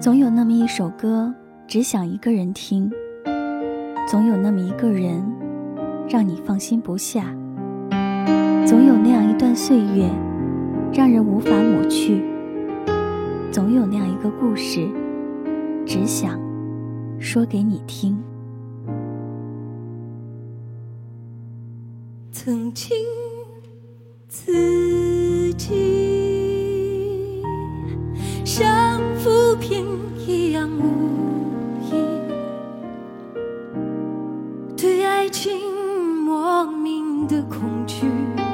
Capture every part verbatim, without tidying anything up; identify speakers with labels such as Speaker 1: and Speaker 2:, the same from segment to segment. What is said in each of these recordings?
Speaker 1: 总有那么一首歌，只想一个人听；总有那么一个人，让你放心不下；总有那样一段岁月，让人无法抹去；总有那样一个故事，只想说给你听。
Speaker 2: 曾经自己像浮萍一样无依，对爱情莫名的恐惧，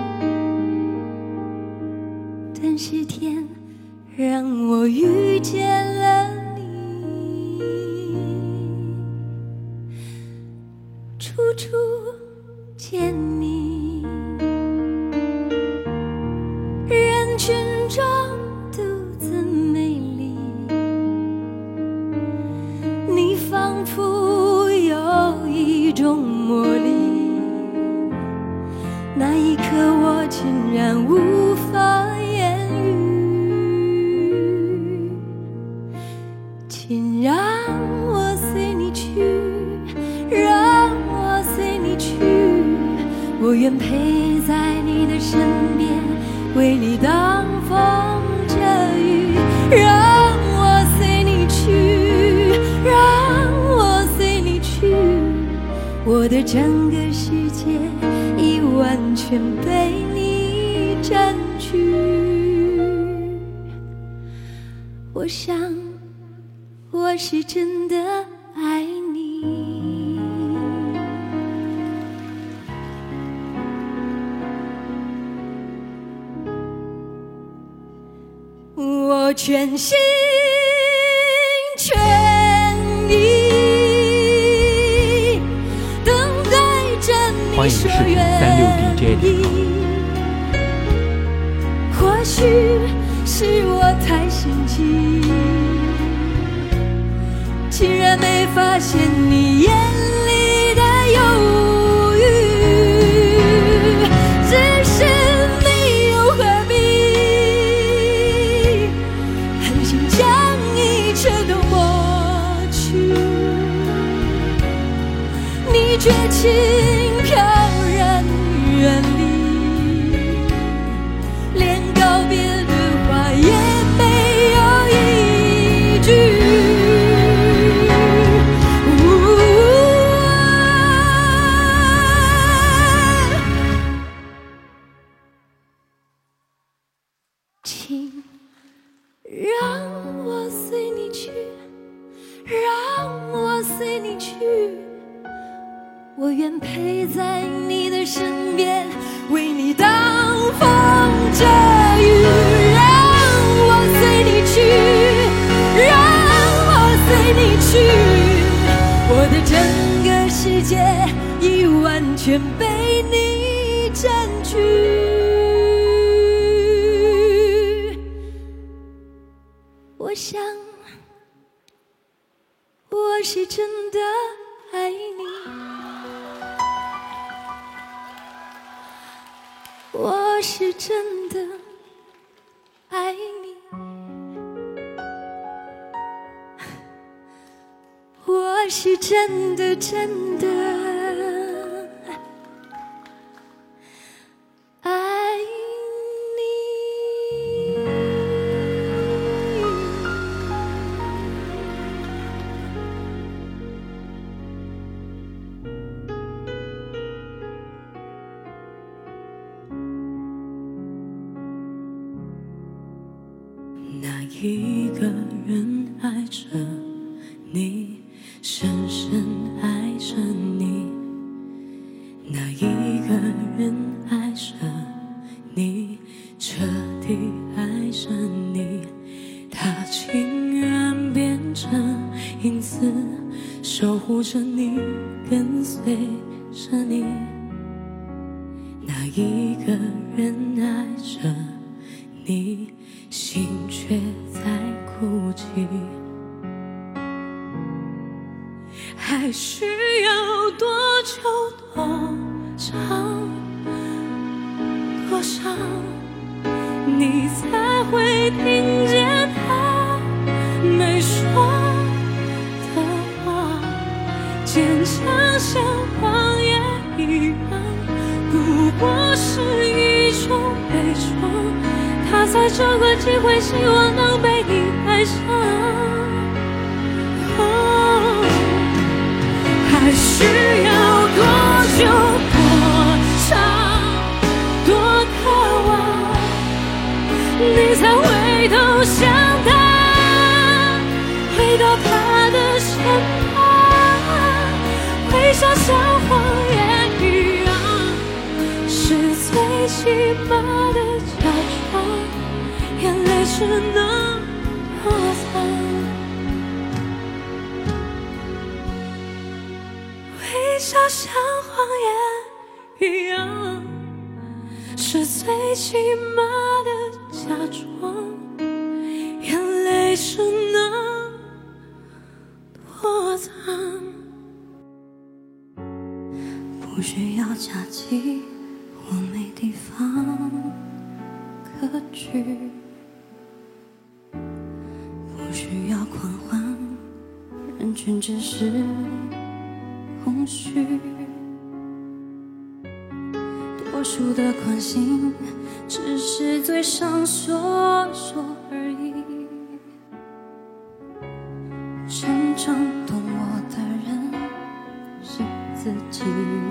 Speaker 2: 但是天让我遇见了你，处处见你，人群中独自美丽，你仿佛有一种魔力，那一刻我竟然无法言语，请让我随你去，让我随你去，我愿陪在你的身边，为你挡风遮雨，让我随你去，让我随你去，我的整个世界已完全被你占据。我想我是真的爱你，我全心全意等待着你说愿意。或许是我太心急，竟然没发现你眼里的犹豫，只是你又何必狠心将一切都抹去，你绝情飘然远离，连告别的话也没有一句，请让我随你去，让我随你去，我愿陪在你的身边，为你挡风遮雨，让我随你去，让我随你去，我的整个世界已完全被你占据。我想我是真的爱你，我是真的爱你，我是真的真的爱你。
Speaker 3: 那一个人爱着你，深深爱着你，那一个人爱着你，彻底爱着你，他情愿变成影子，守护着你，跟随着你，那一个人爱着你，心却在哭泣，还需要多久多长多少，你才会听见他没说
Speaker 2: 再找个机会，希望能被你爱上。哦，还需要多久多长多渴望，你才回头想他，回到他的身旁，微笑像谎言一样，是最起码的假装，眼泪只能躲藏。微笑像谎言一样，是最起码的假装，眼泪只能躲藏。
Speaker 3: 不需要假期，我没地方可去，不需要狂欢，人群只是空虚，多数的关心只是嘴上说说而已，真正懂我的人是自己。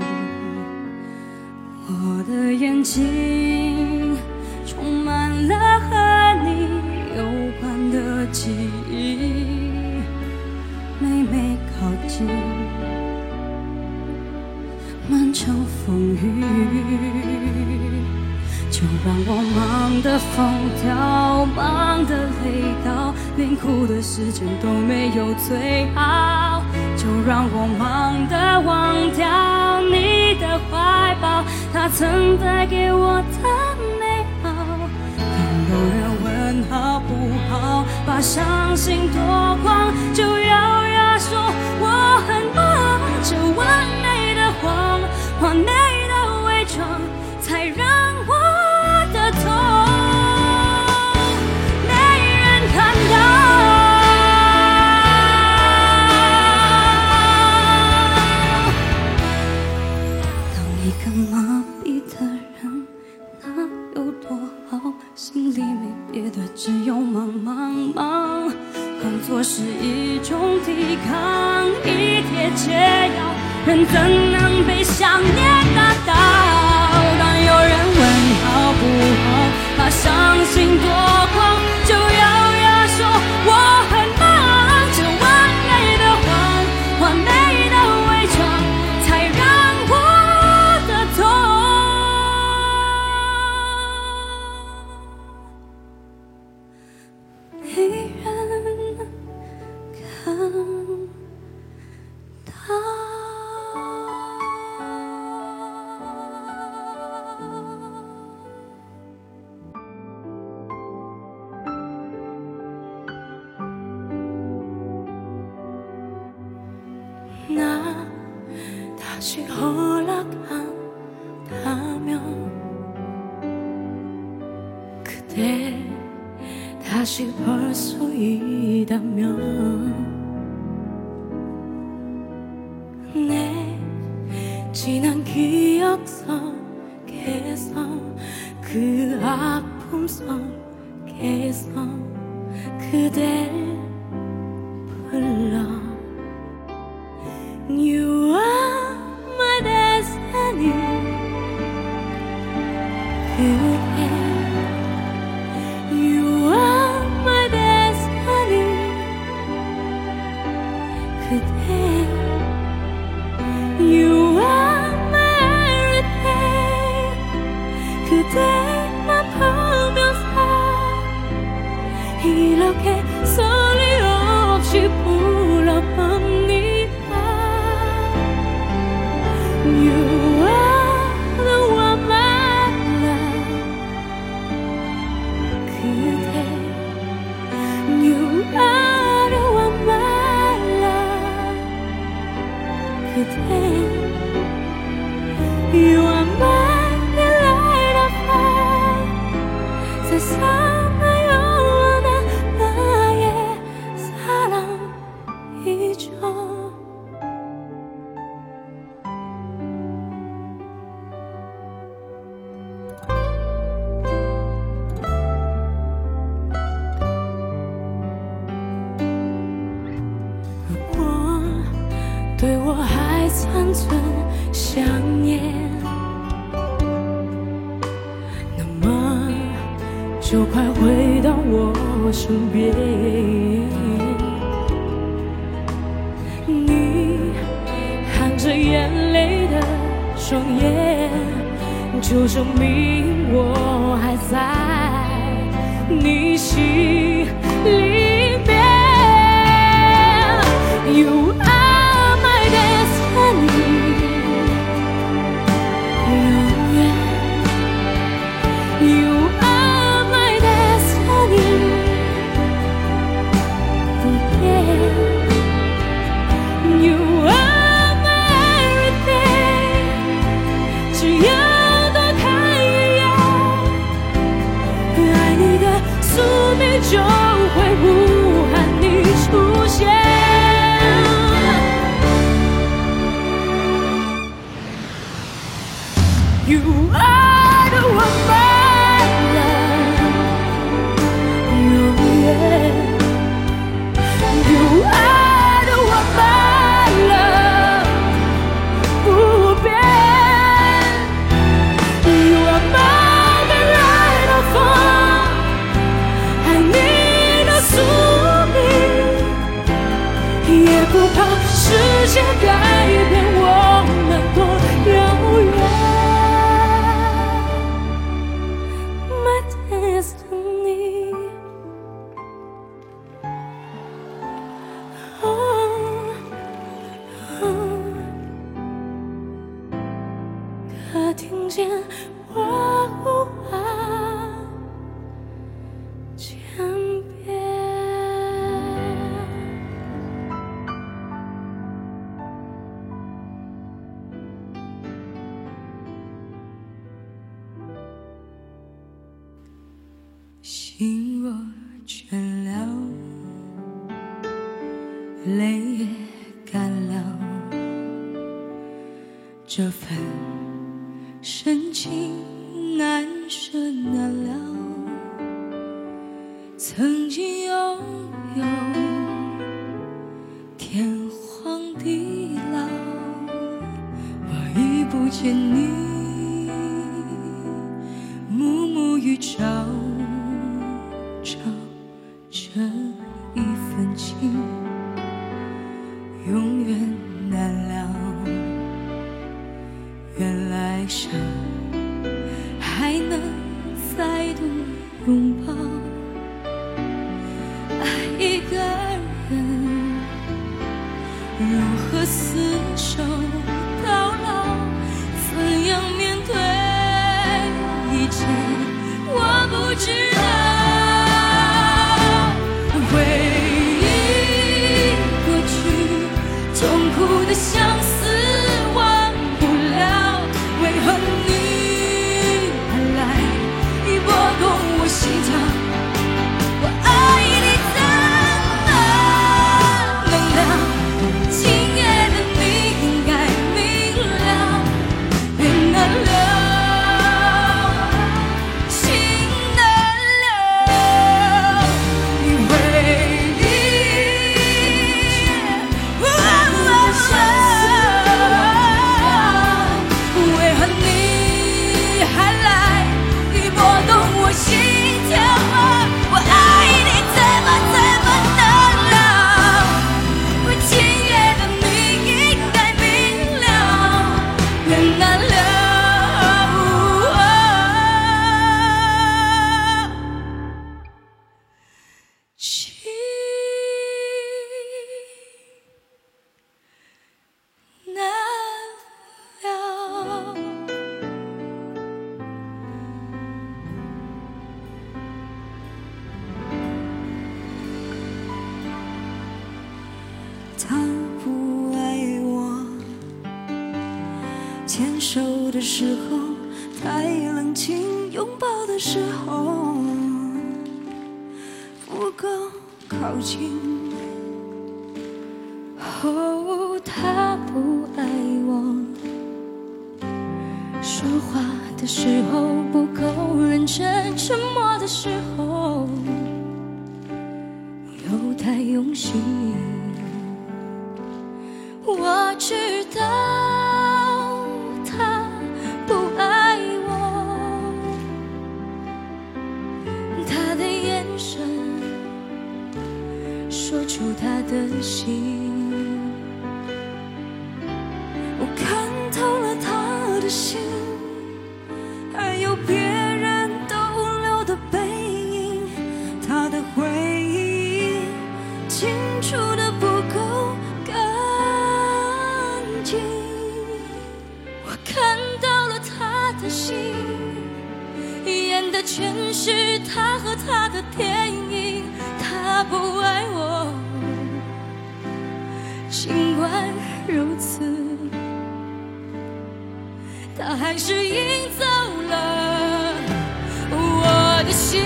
Speaker 3: 我的眼睛充满了和你有关的记忆，每每靠近漫长风雨，就让我忙得疯掉，忙得累到连哭的时间都没有最好，就让我忙得忘掉你的怀抱，它曾带给我的美好。当有人问好不好，把伤心夺光，就咬牙说我很忙，这完美的谎，完美的伪装，才让我的痛没人看到。当一个麻痹的人，那有多好？心里没别的，只有忙忙忙。工作是一种抵抗，一帖解药，人怎能被想念打倒？当有人问好不好，把伤心夺光，就咬牙说我很忙，这完美的谎，完美的伪装，才让我的痛没人看到。나 다시 허락한다면, 그대 다시 볼 수 있다면, 내 지난 기억 속에서 그 아픔 속에서 그댈 불러. You are my destiny, 그대. You are my destiny, 그대. You are my everything, 그대만 보면서 이렇게 소리 없이 불러봅니다. You are the one my love, 그대. You are the one my love, 그대. You are my light of fire, 세상에 영원한 나의 사랑이죠. 回到我身边。你含着眼泪的双眼，就证明我还在你心里面。You are my destiny， 永远。You are my destiny， 不变。You are my everything， 只要多看一眼，爱你的宿命就会呼喊你出现。You are the one my love， 永远。You are the one my love， 不变。You are my the light of all， 爱你的宿命，也不怕世界改变我们多遥远。Destiny， 哦哦，可听见我呼唤千遍。心若倦了，泪也干了，这份深情难舍难了。曾经拥有天荒地老，我已不见你，暮暮与朝朝这一份情，永远难了。原来生还能再度拥抱，爱一个人如何厮守到老，怎样面对一切我不知道。回忆过去，痛苦的相思忘不了，为何你还来拨动我心跳？我爱你怎么能了？今夜的你应该明了，别难了，情难了。你回忆，为何你还来拨动我心跳？我爱你怎么怎么能了？今夜的你应该明了，别难了。情难了。他不爱我，牵手的时候太冷清，拥抱的时候不够靠近。哦，他不爱我，说话的时候不够认真，沉默的时候又太用心。我知道他不爱我，他的的心，我看透了他的心，还有别人逗留的背影，他的回忆清楚的不够干净。我看到了他的心，演的全是他和他的电影。他不爱我，尽管如此，他还是赢走了我的心。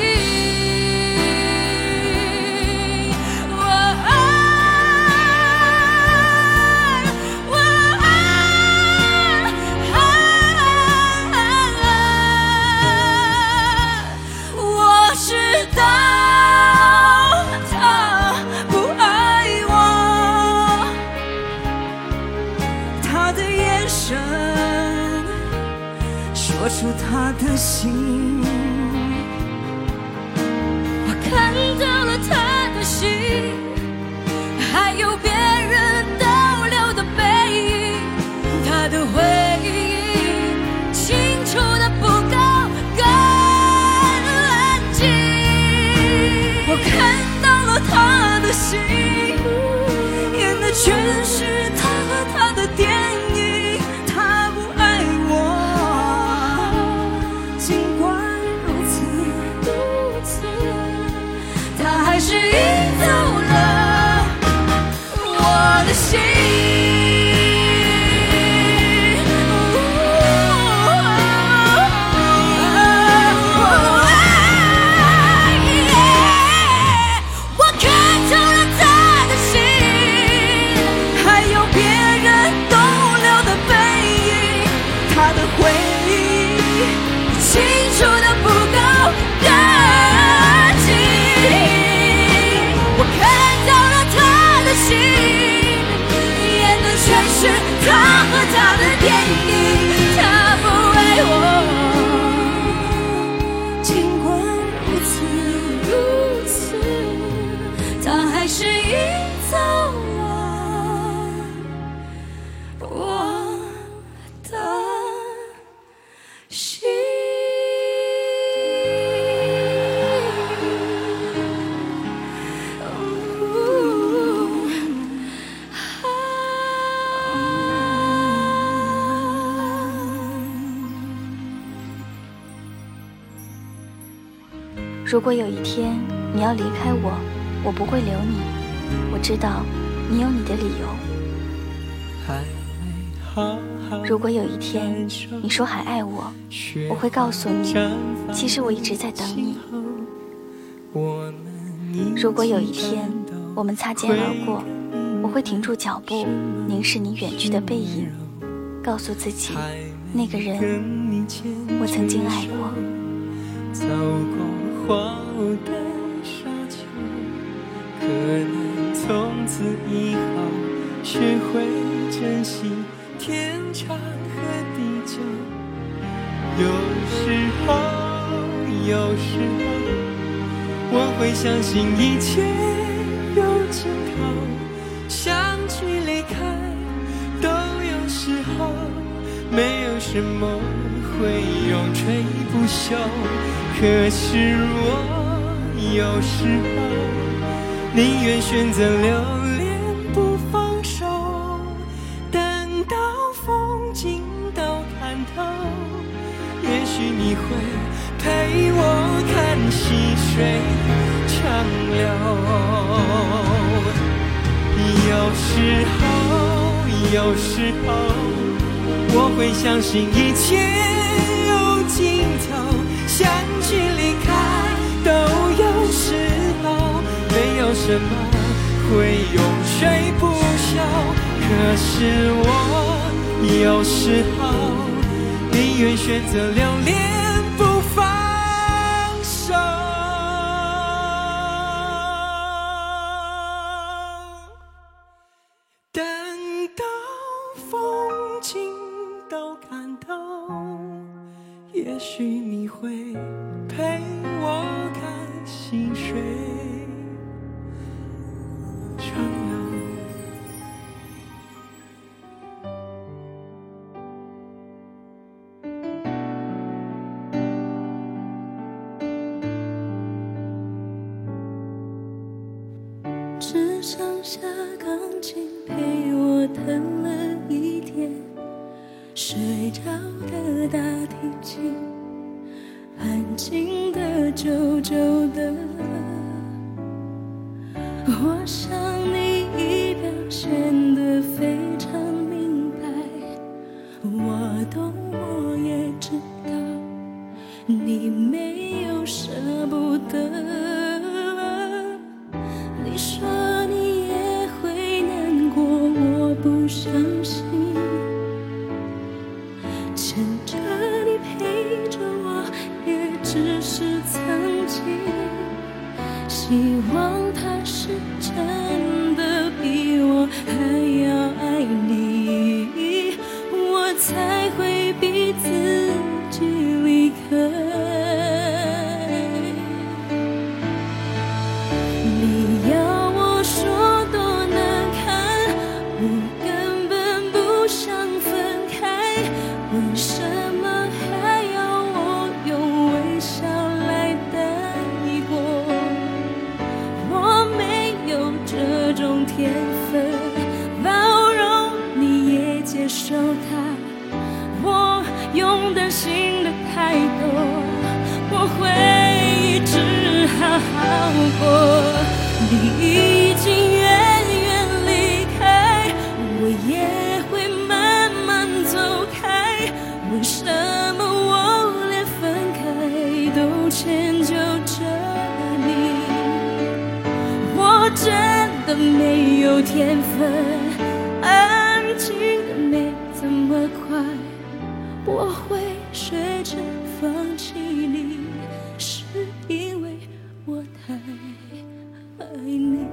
Speaker 3: 我爱，我爱，我知道他不爱我，他的眼神说出他的心，我看到了他的心，还有别人逗留的背影，他的回忆清楚的不够干净。我看到了他的心，演的全是他和他的电影，他不爱我，尽管如此，他还是赢走了我的心。我看透了他的心，还有别人逗留的背影，他的回忆清楚的不够干净。我看到了他的心，演的全是他和他的电影，他不爱我，尽管如此，如此，他还是赢走了我的心。
Speaker 1: 如果有一天你要离开我，我不会留你。我知道你有你的理由。如果有一天你说还爱我，我会告诉你，其实我一直在等你。如果有一天我们擦肩而过，我会停住脚步，凝视你远去的背影，告诉自己，那个人我曾经爱过。
Speaker 4: 走过荒芜的沙丘，可能从此以后学会珍惜天长和地久。有时候，有时候，我会相信一切有尽头，想去离开都有时候，没有什么会永垂不朽。可是我有时候宁愿选择留恋不放手，等到风景都看透，也许你会陪我看细水长流。有时候，有时候，我会相信一切有尽头，想去离开都有时候，没有什么会永垂不朽。可是我有时候宁愿选择留恋不放手，等到风景都看透，也许你会陪我看细水长流。
Speaker 3: 只剩下钢琴陪我弹了一天，睡着的大提琴安静的久久的。我想你已表现得非常明白，我懂我也知道你没有舍不得。你说你也会难过，我不相信，牵着你陪着我也只是曾经，希望他是真的比我还要爱你，我才会逼自己离开。你要我说多难看，我根本不想分开，为什么还要我用微笑来带过？我没有这种天分，包容你也接受它，我用担心的太多，我会一直好好过。你已经远远离开，我也会慢慢走开，为什么我连分开都迁就着你？我真的没有天分，安静的没这么快，我会学着放弃你，是因为我太爱你。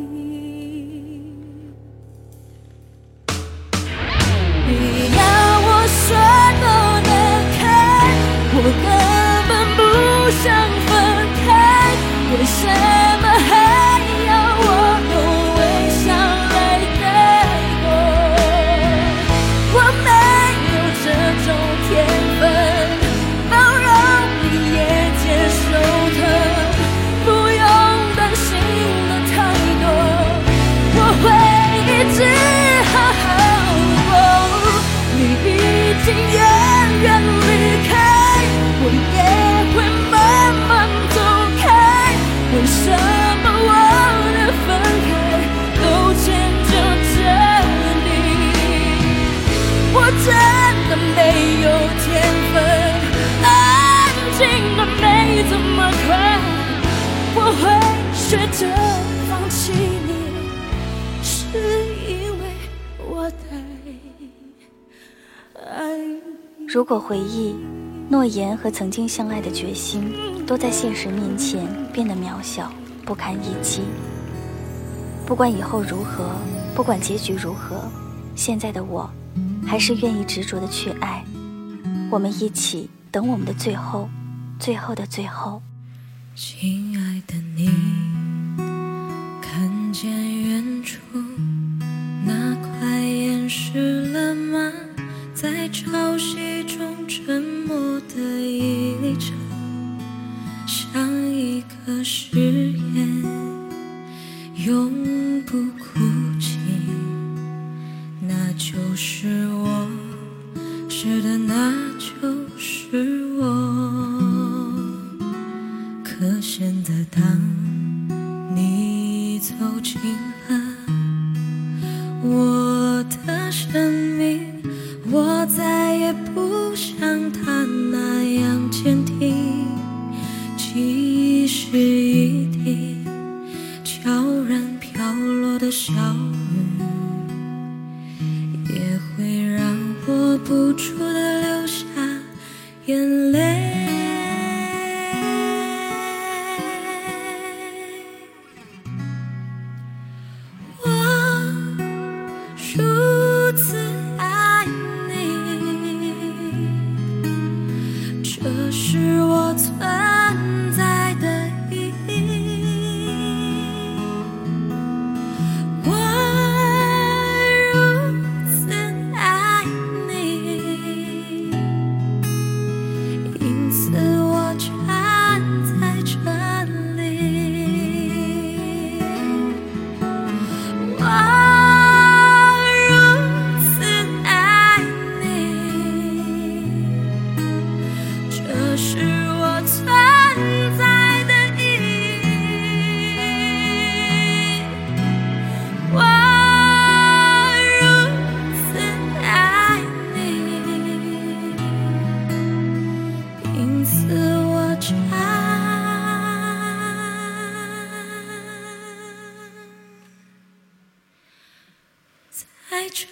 Speaker 3: 你要我说多难看，我根本不想分开，为什么还要我用微笑来带过？我没有这种天分，包容你也接受它，不用担心的太多，我会一直好好过。你已经远远离开，我也会慢慢走开，为什么我的分开都迁就着你？我真的没有天分，安静的没这么快，我会学着放弃你，是因为我太爱你。
Speaker 1: 如果回忆、诺言和曾经相爱的决心都在现实面前变得渺小，不堪一击，不管以后如何，不管结局如何，现在的我还是愿意执着的去爱。我们一起等我们的最后，最后的最后。
Speaker 3: 亲爱的你，看见远处那块岩石了吗？在潮汐中沉默的一粒尘，像一个誓言，永不哭泣。那就是我，是的，那就是我。可现在当你走进了我的生命，我再也不像他那样坚定，即使一滴悄然飘落的小雨，也会让我不住地流下眼泪。如此爱你，这是我存在的意义。我如此爱你， 爱着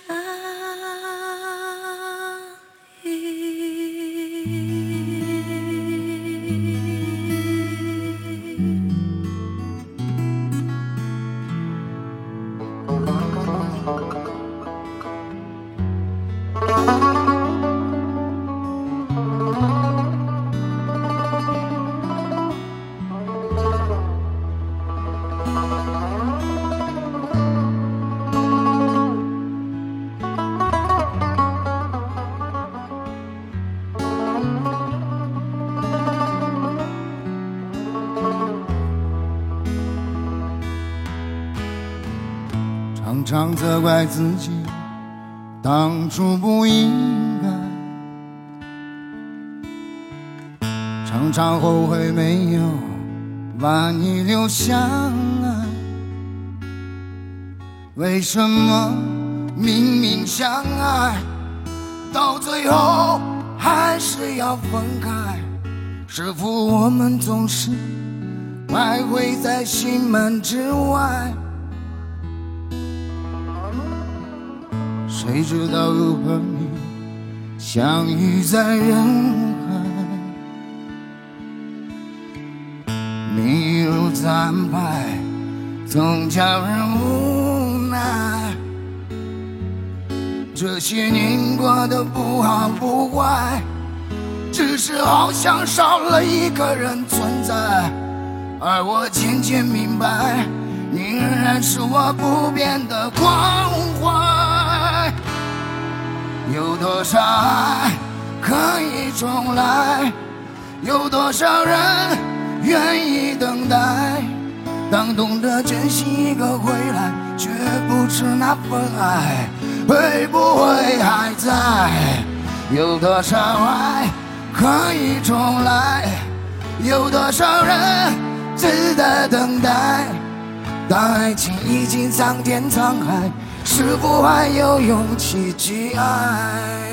Speaker 5: 常常责怪自己当初不应该，常常后悔没有把你留下来。为什么明明相爱，到最后还是要分开？是否我们总是徘徊在心门之外？谁知道又和你相遇在人海，命运如此安排，总叫人无奈。这些年过得不好不坏，只是好像少了一个人存在。而我渐渐明白，你仍然是我不变的关怀。有多少爱可以重来，有多少人愿意等待。当懂得珍惜一个回来，却不知那份爱会不会还在。有多少爱可以重来，有多少人值得等待。当爱情已经桑田沧海，是否还有勇气去爱？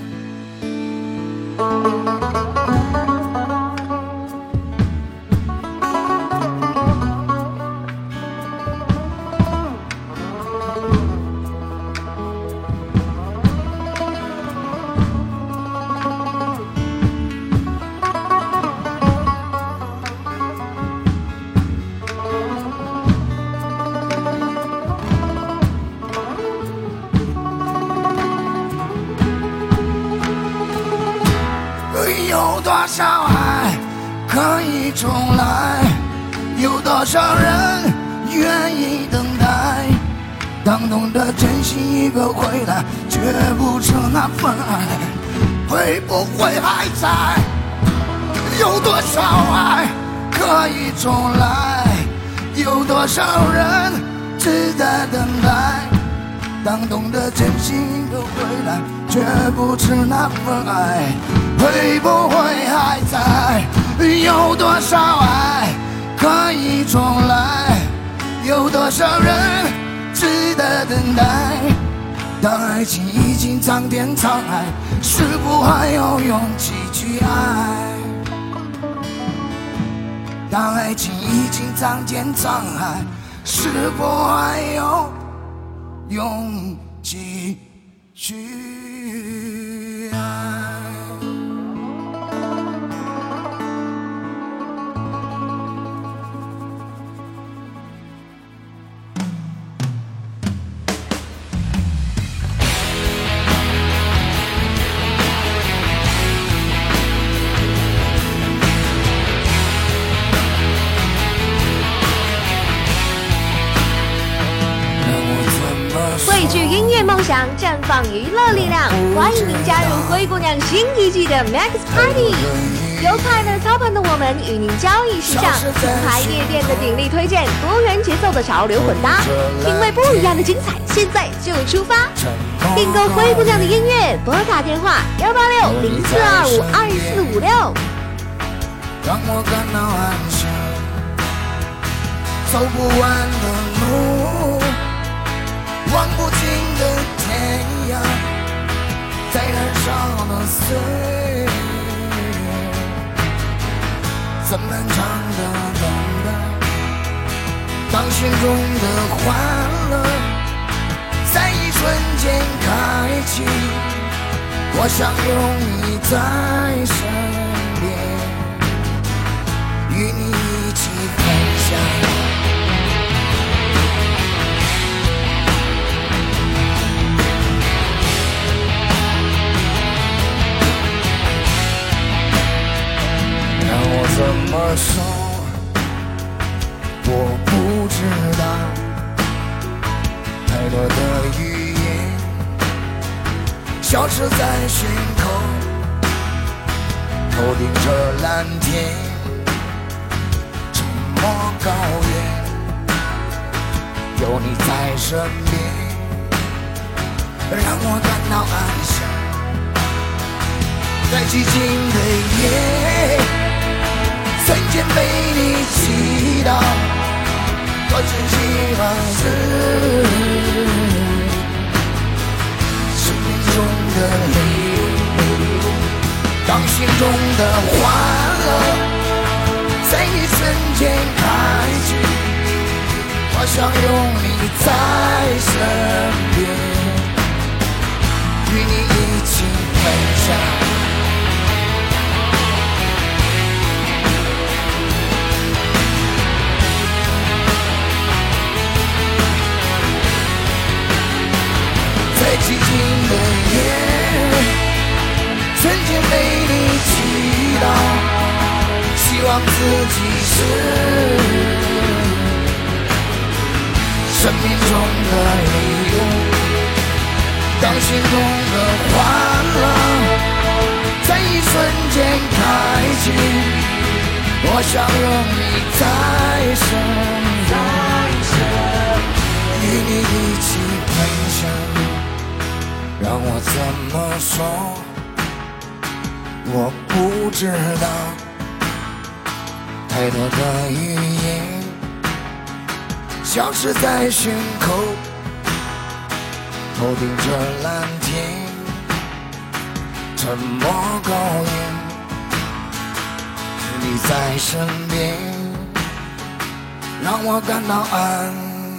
Speaker 5: 有多少爱可以重来，有多少人愿意等待。当懂得珍惜一个回来，却不知那份爱会不会还在。有多少爱可以重来，有多少人值得等待。当懂得珍惜一个回来，却不知那份爱会不会还在。有多少爱可以重来，有多少人值得等待。当爱情已经桑田沧海，是否还有勇气去爱？当爱情已经桑田沧海，是否还有勇气去爱？
Speaker 6: 汇聚音乐梦想，绽放娱乐力量，欢迎您加入灰姑娘新一季的 Max Party。由快乐操盘的我们与您交易时尚，品牌夜店的鼎力推荐，多元节奏的潮流混搭，品味不一样的精彩，现在就出发！订购灰姑娘的音乐，拨打电话幺八六零四二五二四五六。
Speaker 5: 让我感到安详，走不完的路，望不尽的天涯，在燃烧的岁月，怎漫长的等待。当心中的欢乐在一瞬瞬间开启，我想有你在身边，与你一起分享。让我怎么说，我不知道，太多的语言消失在胸口，头顶着蓝天，沉默高原，有你在身边，让我感到安详。在寂静的夜，瞬间被你击倒，我真希望是生命中的礼物，当心中的欢乐在一瞬间开启，我想有你在身边，与你一起分享。在寂静的夜，瞬间被你击倒，希望自己是生命中的礼物，当心中的欢乐在一瞬间开启，我想有你在身边，与你一起分享。让我怎么说，我不知道，太多的语言消失在胸口，头顶着蓝天，沉默高原，你在身边，让我感到安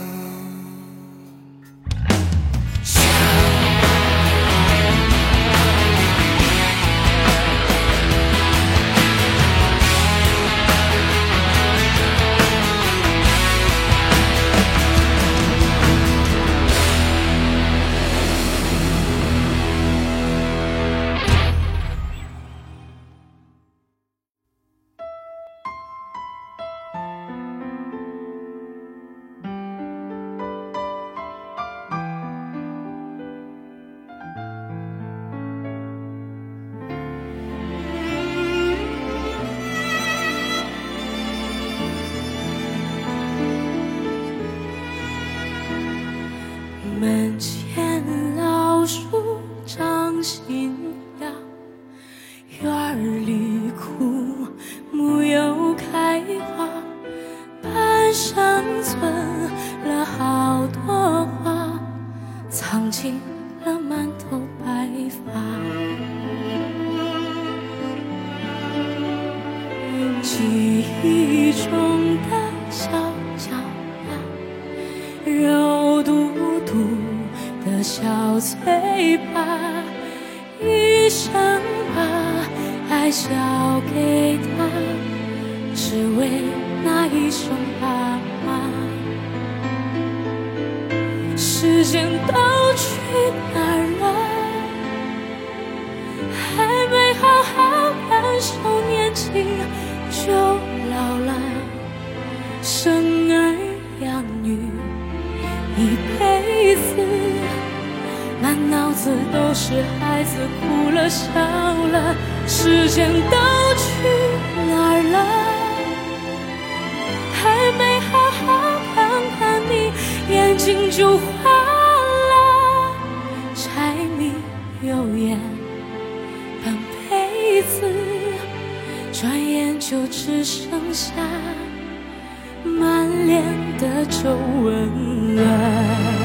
Speaker 3: 门前老树长新芽，院儿里枯木又开花，板上存了好多话，藏进了满头白发。记忆中的小脚丫，肉嘟嘟的小嘴巴，一生把爱交给他，只为那一声爸妈。时间都去哪儿了？还没好好感受年轻就老了，生儿养女一辈子，满脑子都是孩子哭了笑了，时间都去哪儿了？还没好好看看你，眼睛就花了，柴米油盐半辈子，转眼就只剩下满脸的皱纹了。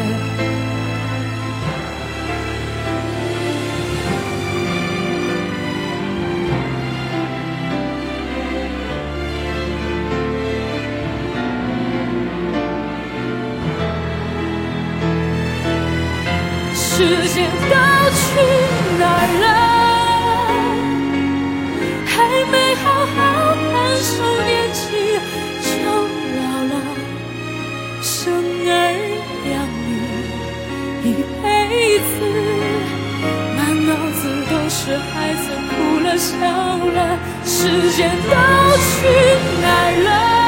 Speaker 3: 时间都去哪儿了？还没好好感受年纪就老了，生儿养女一辈子，满脑子都是孩子哭了笑了，时间都去哪儿了？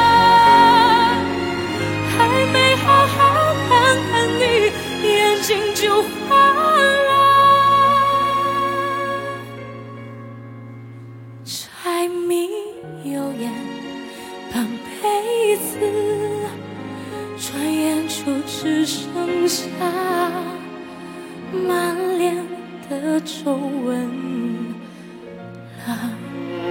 Speaker 3: 还没好好看看你，眼睛就花了。柴米油盐半辈子，转眼就只剩下满脸的皱纹了。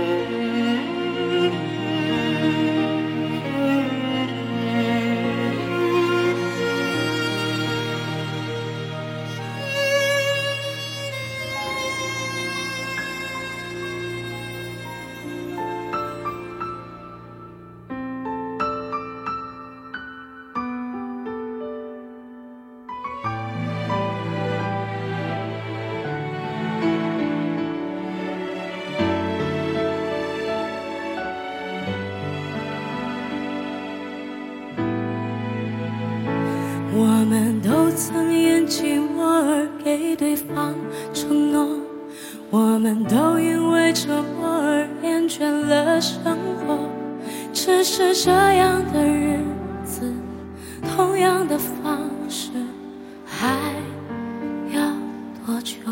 Speaker 3: 我们都曾因寂寞而给对方承诺，我们都因为折磨而厌倦了生活。只是这样的日子，同样的方式，还要多久？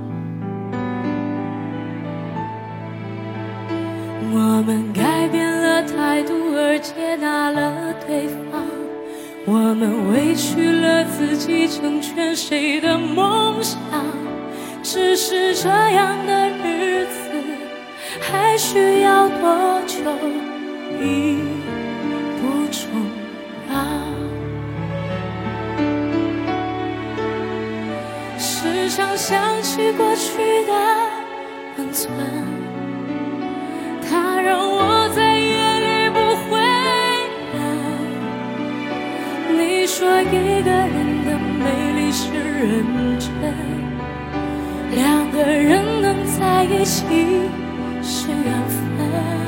Speaker 3: 我们改变了态度而接纳了对方，我们委屈了自己，成全谁的梦想？只是这样的日子，还需要多久已不重要。时常想起过去的温存，它让我再也离不回了。你说一个人的美丽是认真，两个人能在一起是缘分。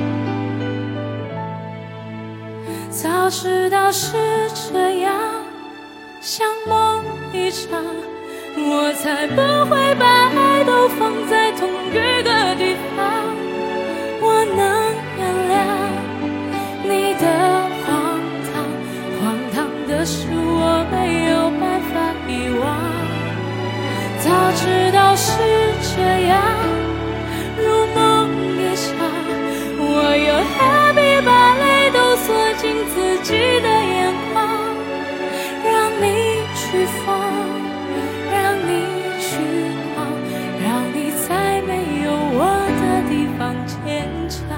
Speaker 3: 早知道是这样，像梦一场，我才不会把爱都放在同一个地方。我能原谅你的荒唐，荒唐的是我没有办法遗忘。早知道是这样，如梦一场，我又何必把泪都锁进自己的眼眶，让你去疯，让你去狂，让你在没有我的地方坚强。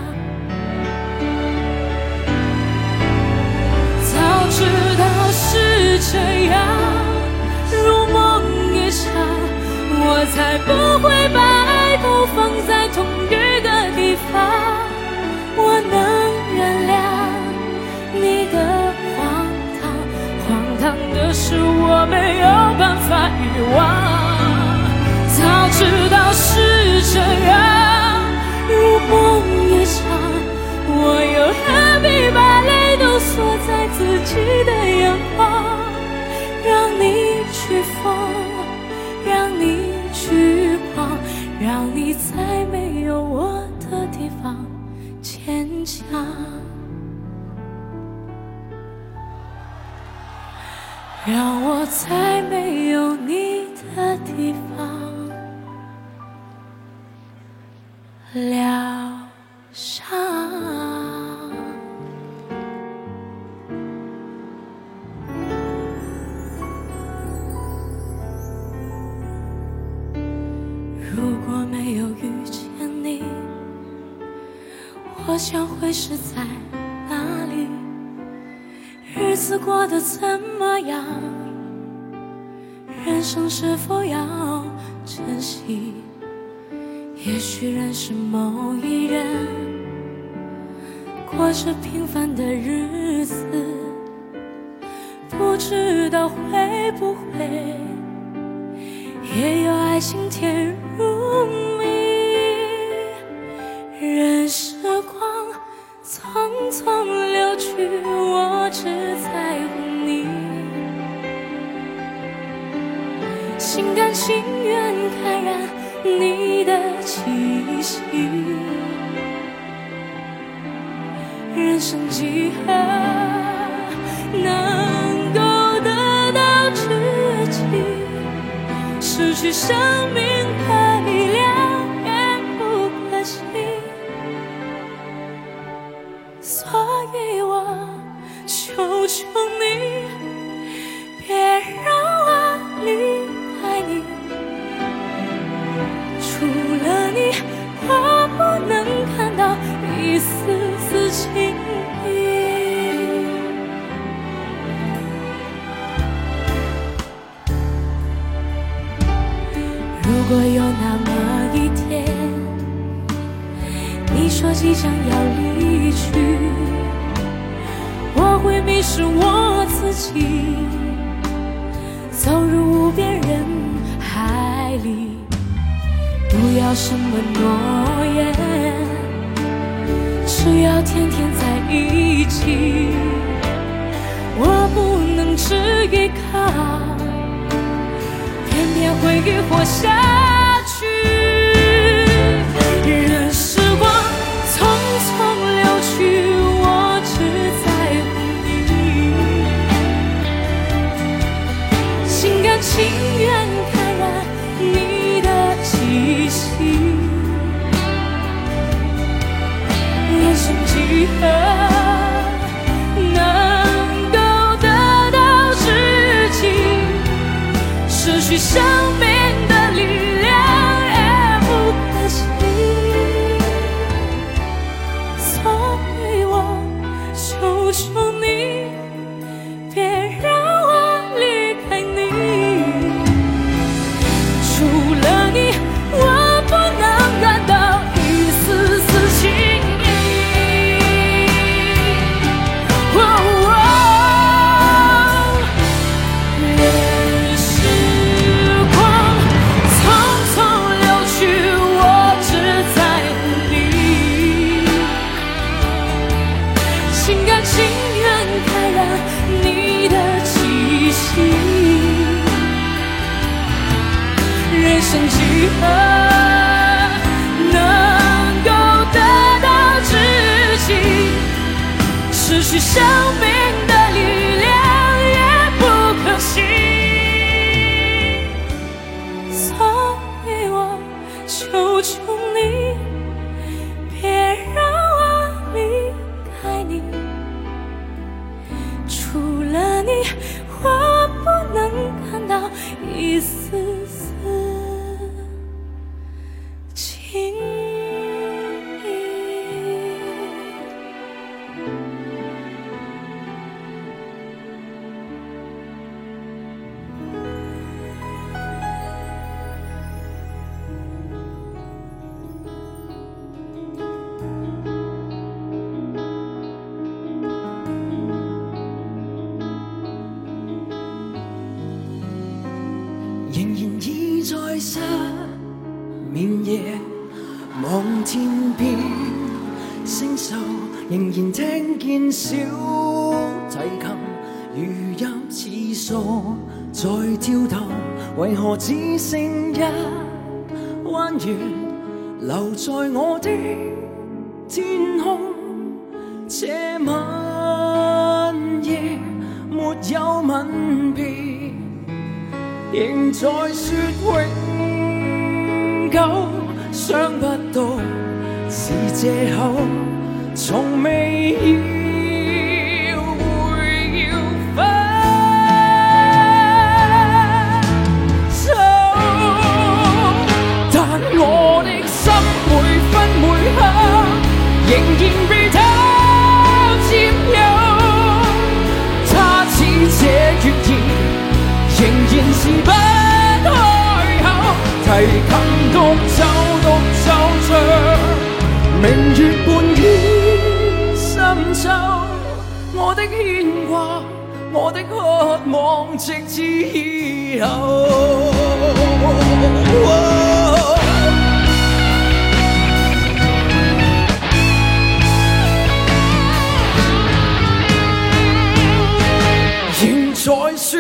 Speaker 3: 早知道是这样，如梦一场，我才不会把爱都放在同一个地方。我能原谅你的荒唐，荒唐的是我没有办法遗忘。早知道是这样，如梦一场，我又何必把泪都锁在自己的眼眶，让你去疯，让你去狂，让你在没有我的地方坚强，让我在没有你的地方疗伤。如果没有遇见你，我想会是在哪里？日子过得怎么样？人生是否要珍惜？也许认识某一人，过着平凡的日子，不知道会不会也有爱情甜如蜜。任时光匆匆流去，我只在乎你，心甘情愿感染你的气息。人生几何能够得到知己，失去生命的力量也不可惜。所以我求求你，别让我离开你。除了你，我不能看到一丝丝情意。如果有那么一天，你说即将要离去，我会迷失我自己，走入无边人海里。不要什么诺言，只要天天在一起。我不能只依靠，偏偏回忆活下去。任时光匆匆流去，我只在乎你，心甘情愿感染你的气息。人生几何能够得到知己，失去生命的力量也不可惜。所以我求求你，别让我离开你。除了你，我不能感到一丝丝情意。哦哦，任时光匆匆流去，我只在乎你，心甘情愿感染你的气息。人生几何能够得到知己，失去生命的力量也不可惜。所以我求求你，别让我离开你。除了你，我不能看到一丝丝情意。
Speaker 4: 仍然倚在失眠夜，望天邊星宿，仍然聽見小提琴如泣似訴在跳動，為何只剩一彎月留在我的天空？這晚夜沒有吻別，仍在說永久，想不到是藉口，從未要會要分手，但我的心每分每刻仍然被他佔有，他似這月兒仍然是不開口，提琴獨奏獨奏着明月半倚深秋，我的牽掛我的渴望直至以後。仍在說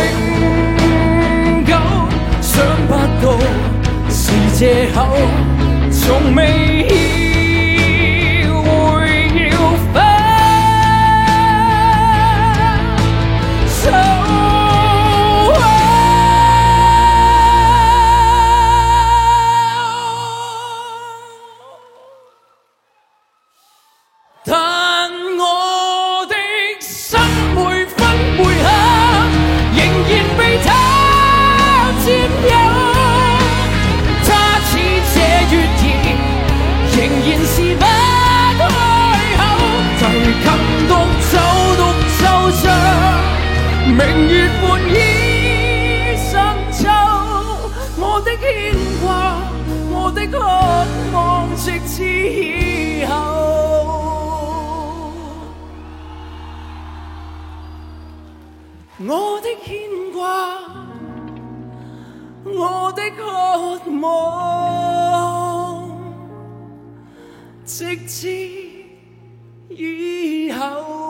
Speaker 4: 永久，想不到是藉口，從未意會要分手。但我的心每分每刻仍然被他佔有，他似這月兒仍然是不開口，就禁獨走獨奏着明月半倚深秋。我的牽掛，我的渴望直至以後。我的牽掛，我的渴望，直至以後。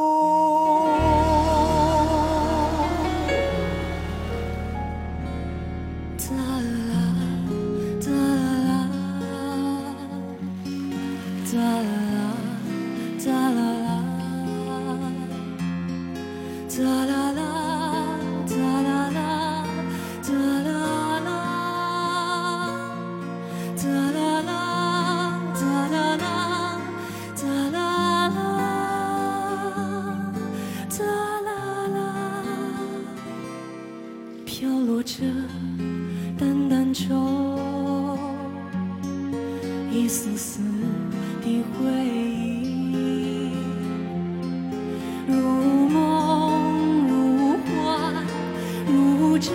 Speaker 4: 飘落着淡淡愁，一丝丝的回忆，如梦如幻如真，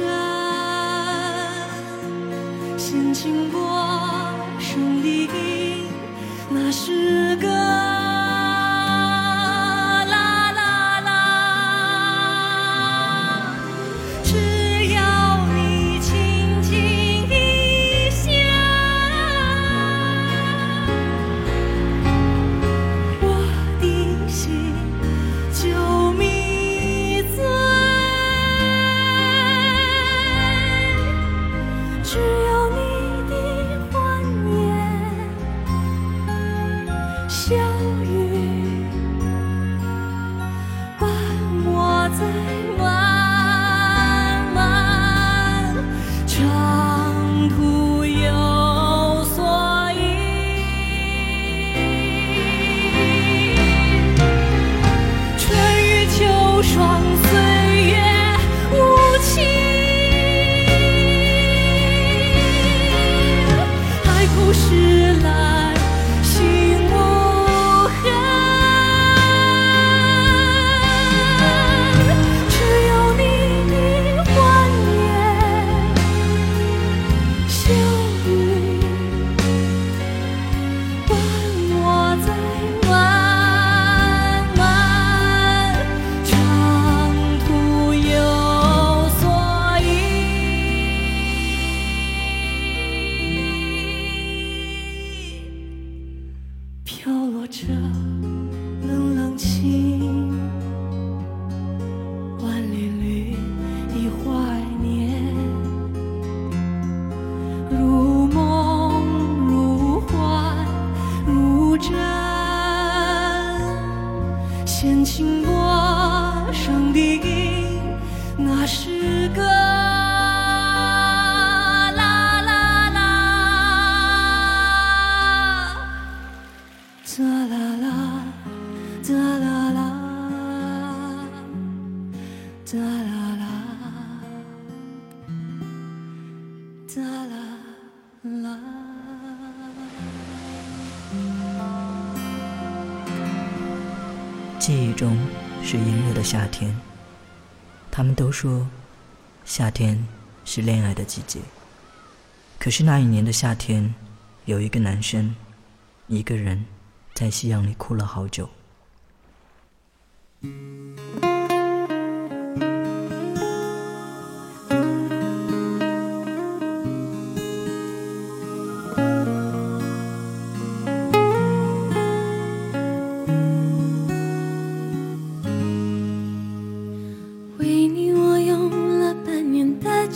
Speaker 4: 掀起波声的音，那是个
Speaker 7: 记忆中是炎热的夏天，他们都说夏天是恋爱的季节。可是那一年的夏天，有一个男生一个人在夕阳里哭了好久。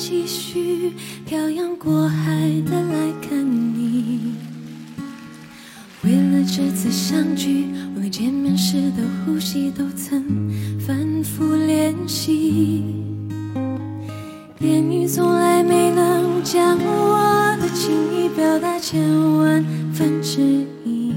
Speaker 2: 继续漂洋过海的来看你。为了这次相聚，我连见面时的呼吸都曾反复练习。言语从来没能将我的情意表达千万分之一。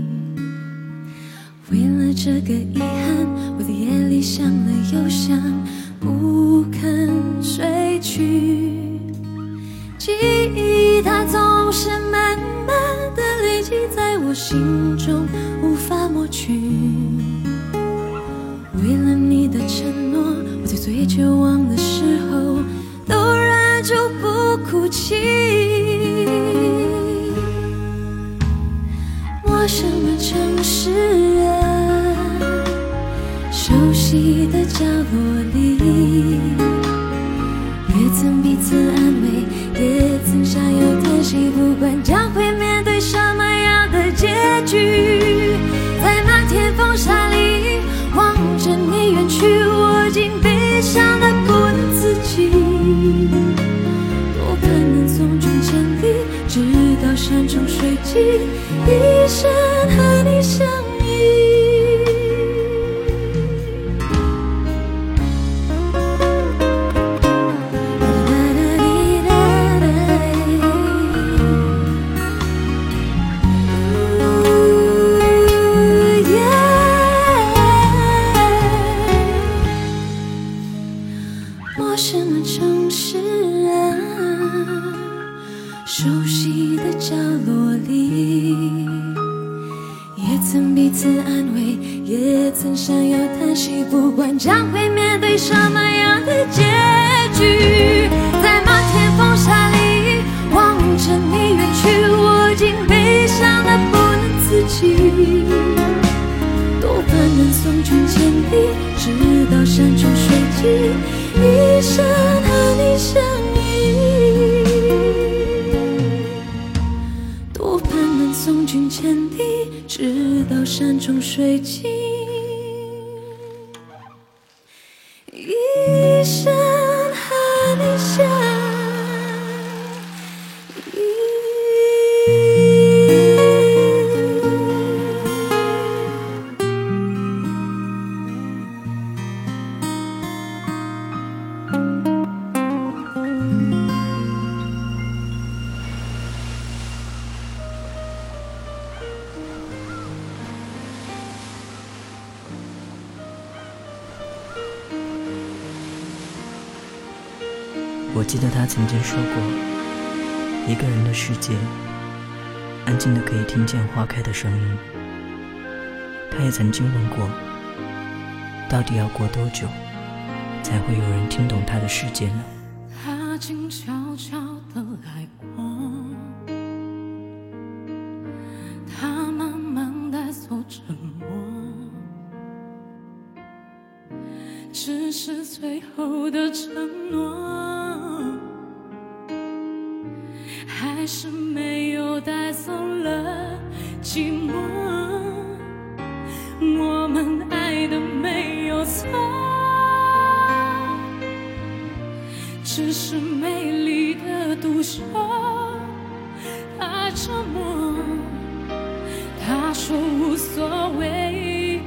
Speaker 2: 为了这个遗憾，我在夜里想了又想，不肯睡去。记忆它总是慢慢的累积在我心中，无法抹去。为了你的承诺，我在最绝望的时候都忍住不哭泣。陌生的城市啊，熟悉的角落里，也曾彼此安慰，也曾相拥叹息，不管将会面对什么样的结局。在漫天风沙里望着你远去，我竟悲伤得不能自己。多盼能送君千里，直到山穷水尽，一生和你相依。陌生的城市啊，熟悉的角落里，也曾彼此安慰，也曾相拥叹息，不管将会面对什么样的结局。在漫天风沙里望着你远去，我竟悲伤得不能自己。多盼能送君千里，直到山穷水尽，一生和你相依。多盼能送君千里，直到山穷水尽，一生和你相依。
Speaker 7: 我记得他曾经说过，一个人的世界，安静的可以听见花开的声音。他也曾经问过，到底要过多久，才会有人听懂他的世界呢？
Speaker 2: 他静悄悄地来过，他慢慢带走沉默，只是最后的承诺，还是没有带走了寂寞。我们爱的没有错，只是美丽的独秀。他沉默，他说无所谓，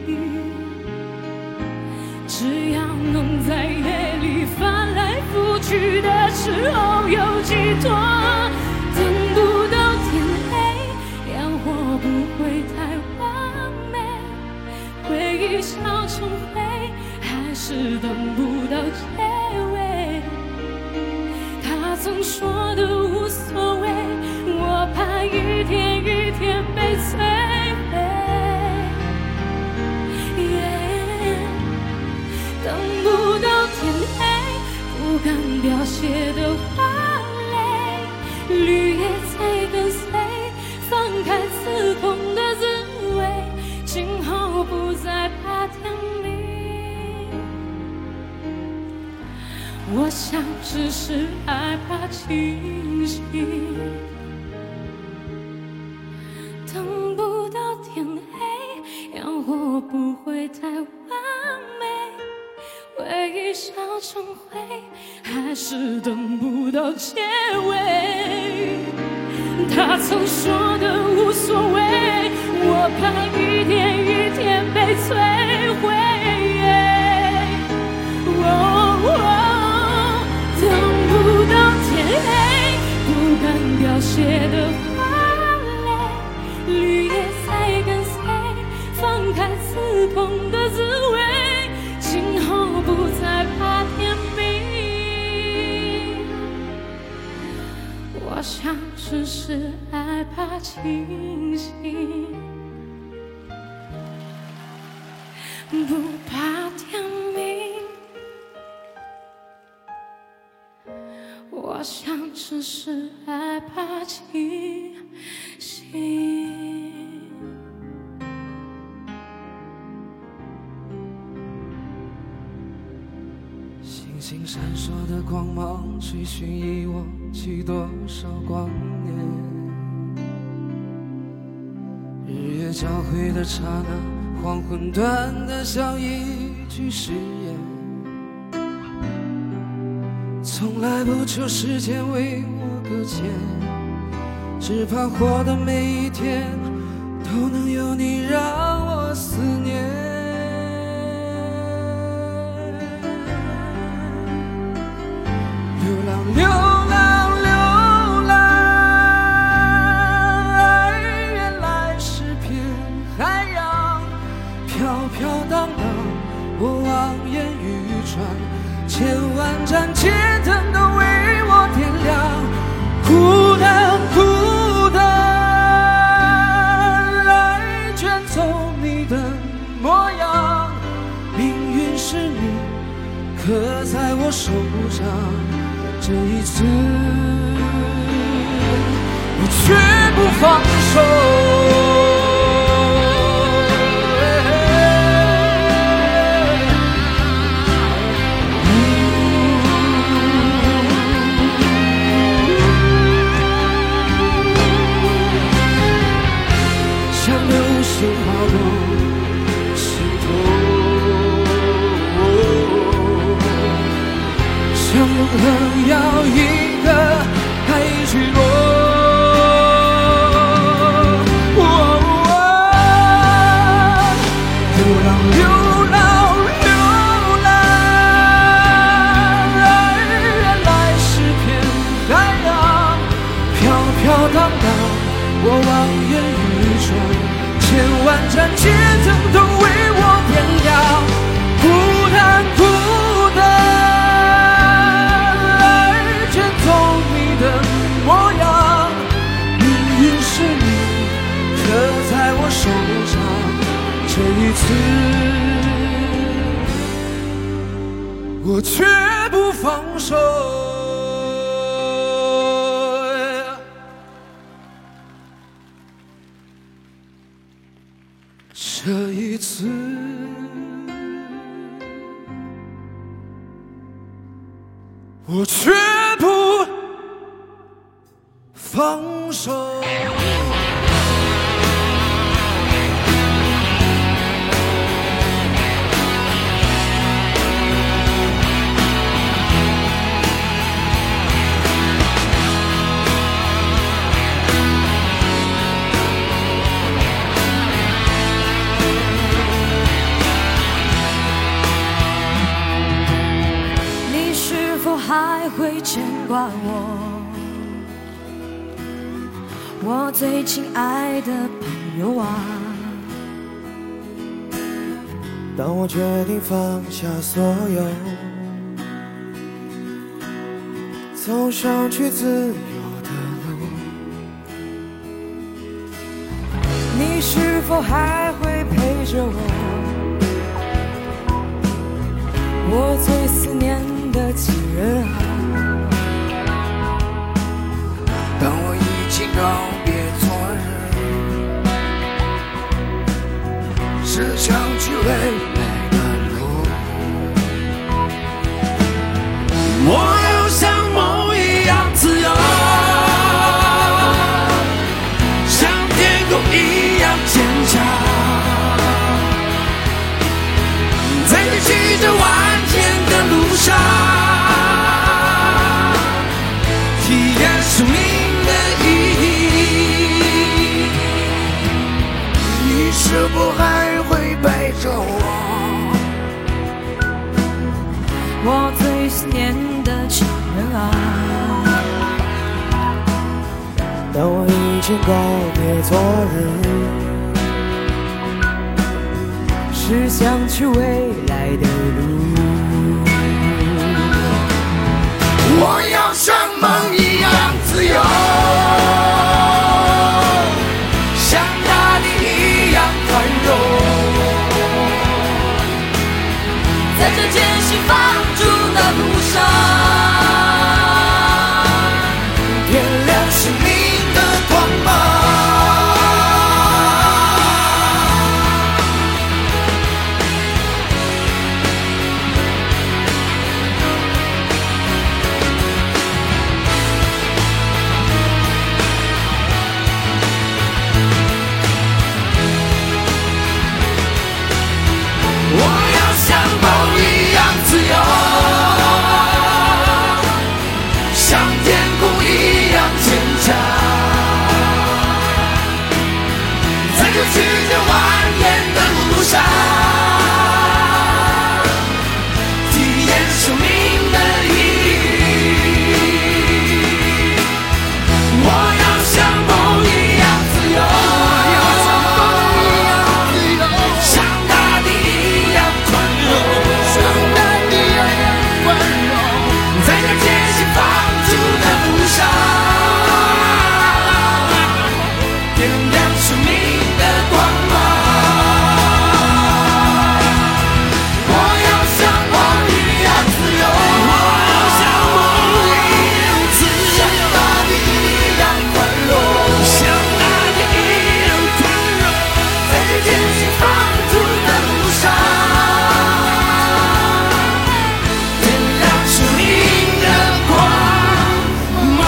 Speaker 2: 只要能在夜里翻来覆去的时候有寄托。等不到天黑，烟火不会太完美，回忆烧成灰，还是等不到结尾。他曾说的无所谓，我怕一天一天被摧毁。yeah, 等不到天黑，不敢凋谢的花蕾，绿叶在跟随，放开刺痛的滋味，今后不再怕天明。我想只是害怕清醒，等不到天黑，烟火不会太完美，回
Speaker 3: 一笑成灰，还是等不到结尾。他曾说的无所谓，我怕一天一天被摧毁。哦哦，等不到天黑，不敢凋谢的花蕾，绿叶在跟随，放开刺痛的滋味，今后不再怕天明。我想只是害怕清醒，不怕天明。我想只是害怕清醒。
Speaker 4: 星星闪烁的光芒，追寻遗忘去多少光年。日月交汇的刹那，黄昏短得像一句誓言。从来不求时间为我搁浅，只怕活的每一天都能有你让我思念。流浪流浪流浪，爱原来是片海洋，飘飘荡荡，我望眼欲穿，千万盏街灯都为我点亮。孤单孤单，来卷走你的模样，命运是你刻在我手上，这一次我绝不放手。像流星划过心头，像永恒要一个爱坠落。哦哦，流浪流浪流浪，爱原来是片海洋，飘飘荡荡，我望眼欲穿，千万盏街灯都为我点亮。孤单孤单，来卷走你的模样，命运是你刻在我手上，这一次我绝不放手。这一次我绝不放手。
Speaker 2: 还会牵挂我，我最亲爱的朋友啊。
Speaker 8: 当我决定放下所有，走上去自由的路，
Speaker 2: 你是否还会陪着我？我最思念的亲人啊，
Speaker 5: 当我已经告别昨日，驶向去未来的路，
Speaker 4: 我要像梦一样自由，像天空一样坚强，在继续着万千的
Speaker 3: 我最思念的亲人啊。
Speaker 8: 当我已经告别昨日，是想去未来的路。
Speaker 5: 我要像梦一样自由，像大地一样宽容，
Speaker 3: 在这艰辛放逐的路上，
Speaker 5: 点亮生命的光芒。我要像梦一样自由，像天空一样坚强，在这曲折蜿蜒的路上，体验生命的意义。我要像梦一样自由，像大地一样宽容，在这艰辛放逐的路上，点亮生命的光芒。我要像梦一样自由，像大地一样宽容，在这艰辛放逐的路上，点亮生命的光芒。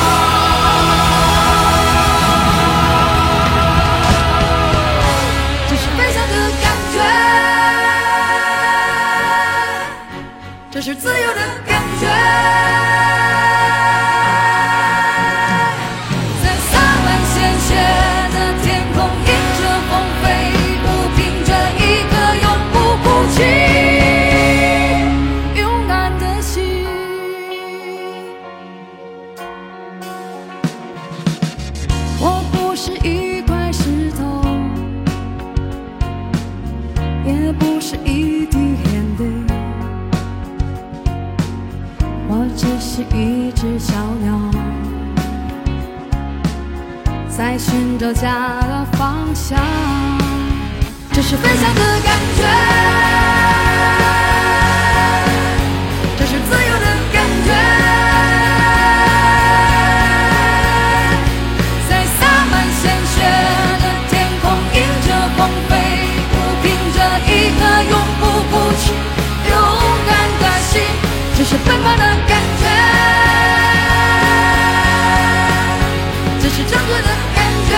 Speaker 3: 这是飞翔的感觉，这是自由的感觉，在洒满鲜血的天空，迎着风飞舞，凭着一颗永不哭泣勇敢的心。我不是一块石头，也不是一滴眼泪，我只是一只小鸟，在寻找家的方向。这是飞翔的感觉，这是自由的感觉，在洒满鲜血的天空，迎着风飞舞，凭着一颗永不哭泣勇敢的心。这是奔跑的感觉，这是挣脱的感觉，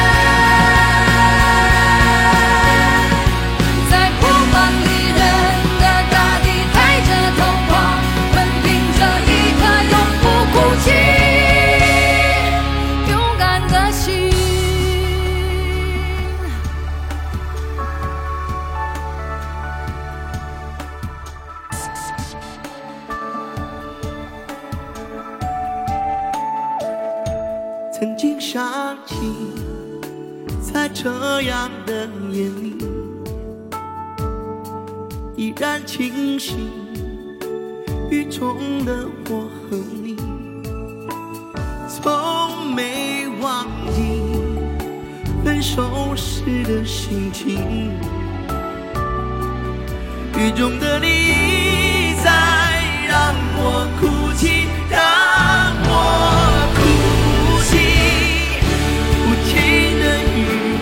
Speaker 3: 在铺满离人的大地，抬着头狂奔，凭着一颗永不哭泣勇敢的心。
Speaker 4: 曾经想起，在这样的夜里，依然清醒，雨中的我和你，从没忘记分手时的心情。雨中的你在让我哭泣，让我哭泣。无情的雨，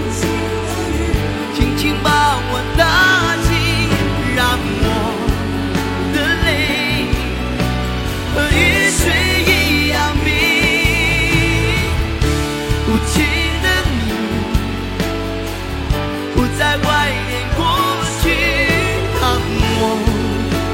Speaker 4: 轻轻把我打击，让我的泪和雨水一样冰。无情的你，不再怀念过去，让我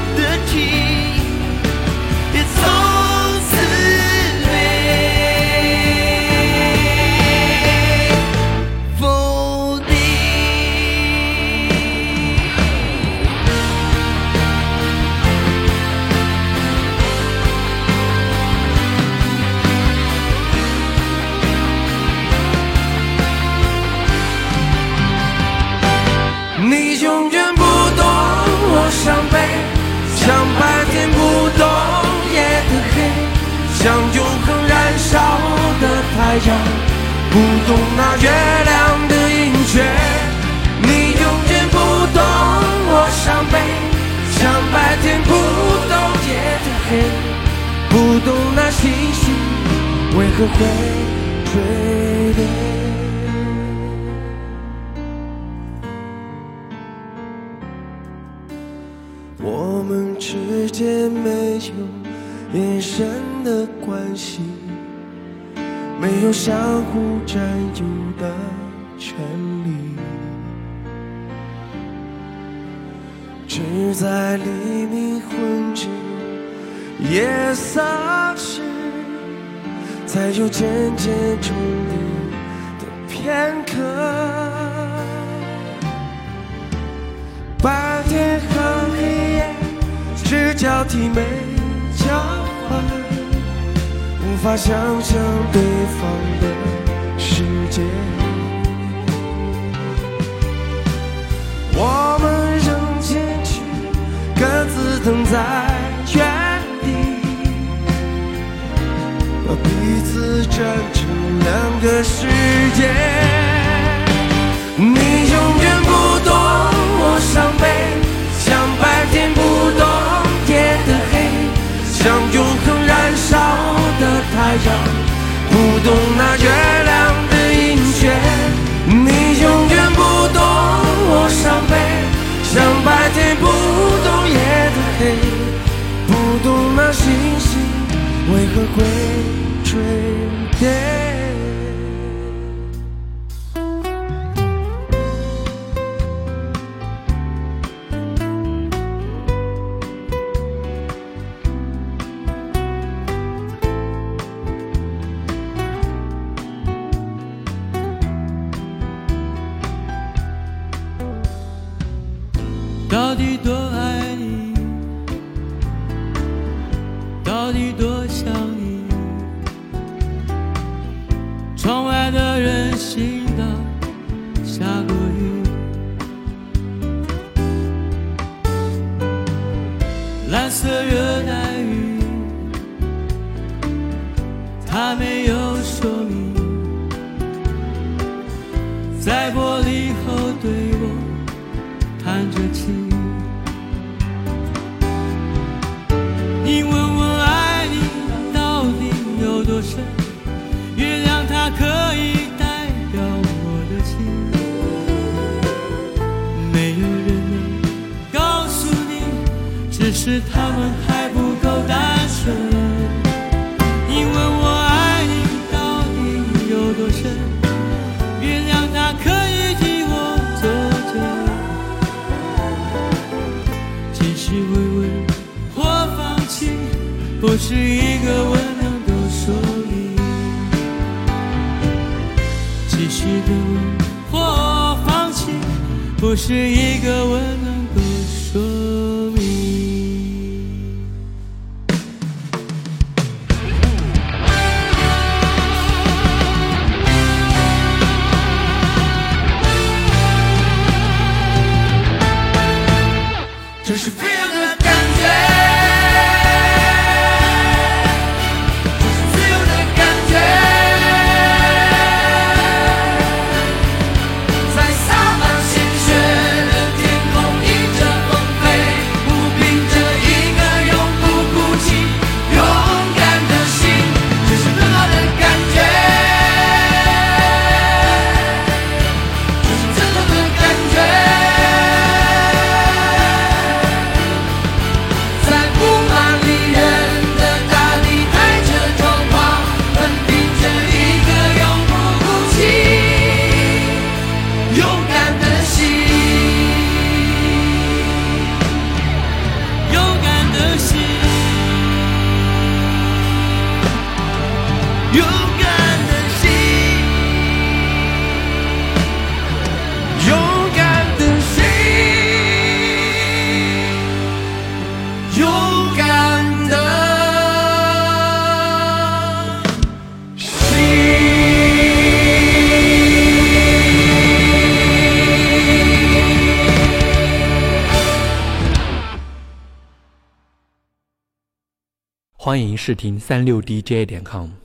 Speaker 4: 阳，不懂那月亮的盈缺。你永远不懂我伤悲，像白天不懂夜的黑，不懂那星星为何会坠跌。我们之间没有眼神的关系，没有相互占有的权利，只在黎明昏至夜丧时，才有渐渐重叠的片刻。白天和黑夜只交替没交换，无法想象对方的世界。我们仍坚持各自等在原地，把彼此站成两个世界。你永远不懂我伤悲，像白天不懂夜的黑，像永恒燃烧的太阳，不懂那月亮的盈缺。你永远不懂我伤悲，像白天不懂夜的黑，不懂那星星为何会坠跌。到底多爱你，到底多想你，窗外的人行道下过雨，蓝色热带雨，它没有说明，在玻璃后对我弹着琴。你问我爱你到底有多深，月亮它可以代表我的心，没有人能告诉你，只是他们还不够单纯。你问我爱你到底有多深，月亮它可以替我作证，继续微微或放弃，不是一个吻能够说明。继续的吻或放弃，不是一个吻能够说明。这是 feel 的感觉，这是 feel 的感觉，在洒满鲜血的天空迎着风飞，不凭着一个永不哭泣勇敢的心，这是热的感觉，这是真的的感觉。
Speaker 9: 欢迎试听三六 D J 点 com。